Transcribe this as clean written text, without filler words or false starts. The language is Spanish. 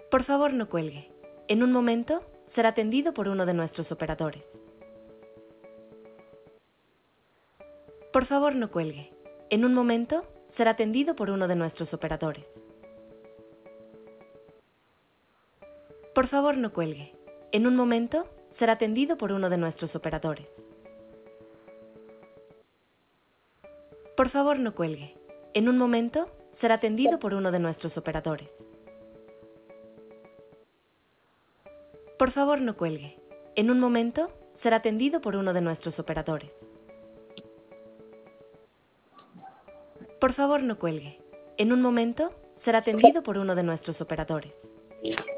Por favor, no cuelgue. En un momento, será atendido por uno de nuestros operadores. Por favor, no cuelgue. En un momento, será atendido por uno de nuestros operadores. Por favor, no cuelgue. En un momento, será atendido por uno de nuestros operadores. Por favor, no cuelgue. En un momento, será atendido por uno de nuestros operadores. Por favor, no cuelgue. En un momento, será atendido por uno de nuestros operadores. Por favor, no cuelgue. En un momento, será atendido por uno de nuestros operadores.